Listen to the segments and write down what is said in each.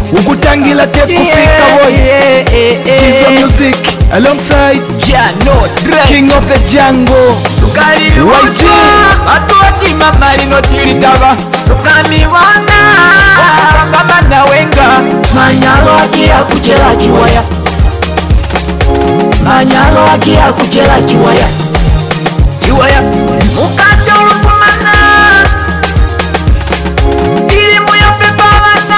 Ukutangira tekufika boy. Kizo music alongside Jano King of the Jungle YG Atuati mamali notilitaba tukamiwana kama nawenga manyalo akia kuchela kiwaya manyalo akia kuchela kiwaya kiwaya mukate ulukumana ilimu ya pepamana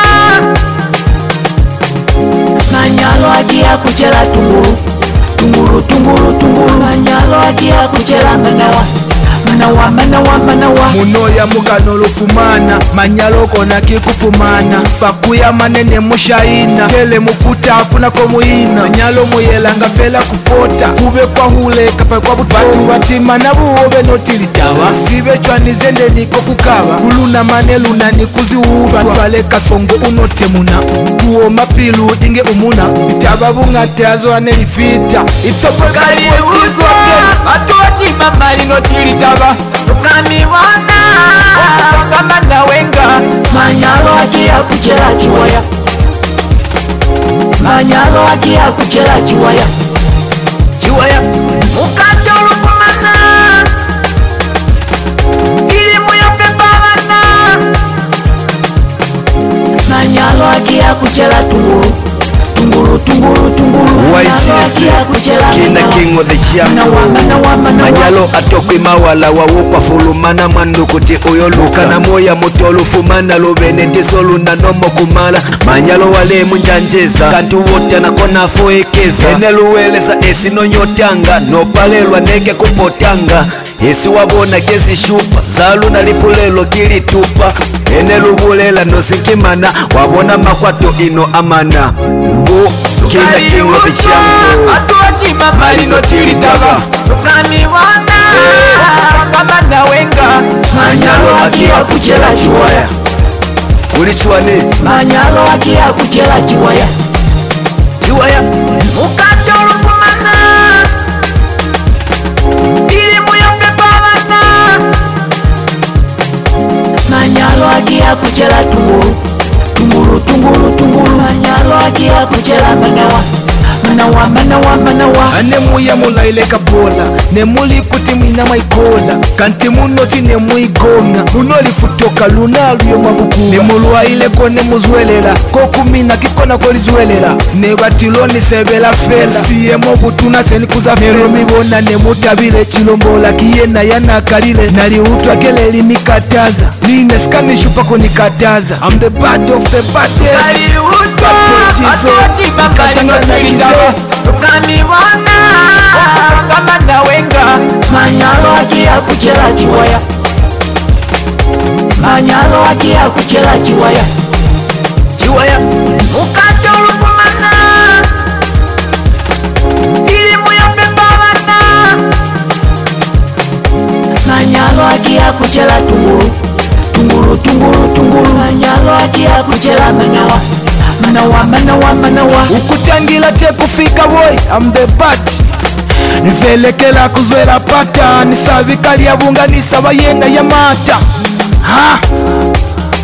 manyalo akia kuchela tunguru tunguru tunguru tunguru manyalo akia kuchela manawa manawa munoya mugano lufumana manyalo kona kikupumana fakuya manene mushaina tele mukuta hakuna komuyina manyalo muyelanga fela kupota kube kwa hule kapa kwa batu batima na buobe notilitawa sibe chwanize niko kukaba kuluna maneluna nikuziuba twale kasongo unotemuna kuo mapilu dinge umuna bitaba bungate azwane lifita itsopokali utizwa atuati mamali notilitaba tukamiwana kama nawenga manyalo akia kuchela kiwaya manyalo akia kuchela kiwaya kiwaya mukate ulukumana ilimu ya pepamana manyalo akia kuchela tunguru tunguru tunguru tunguru Kina King of the Jungle manyalo atokwe mawala wawukwa fulumana mwanukuti uyoluka na moya mutolu fumana lubene ndisolu na nomo kumala manyalo wale munjanjeza kantu wote nakona foekeza eneluweleza esi nonyotanga nopalelwa neke kupotanga esi wabona gezi shupa zalu na lipulelo kilitupa enelubulela nosikimana wabona makwato ino amana Kina King of the Jungle atuati mamali notilitaba tukamiwana kama nawenga manyalo akia kuchela kiwaya ulichwane manyalo akia kuchela kiwaya kiwaya mukate ulukumana ilimu ya pepamana manyalo akia kuchela tunguru tunguru tunguru tunguru manyalo akia kuchela manawa anemuya mulaile kabola nemuli kuti mwina maikola kanti muno sinemuigonga lunolifutoka lunaluyo mwabukuwa nemulwaile kone muzwelela kokumina kikona kolizwelela nebatiloni sebela fela siyemo butuna senikuza fero mibona nemutabile chilombola kiyena yanakalile naliutwakele limikataza linesikanishupa konikataza I'm the bad of the baddest tukamiwana kama nawenga manyalo akia kuchela kiwaya manyalo akia kuchela kiwaya kiwaya mukate ulukumana ilimu ya pepamana manyalo akia kuchela tunguru tunguru tunguru tunguru manyalo akia kuchela manawa ukutangira tekufika boy I'm the bat nivelekela kuzwela pata nisabika lyabunga nisaba yenda ya mata ha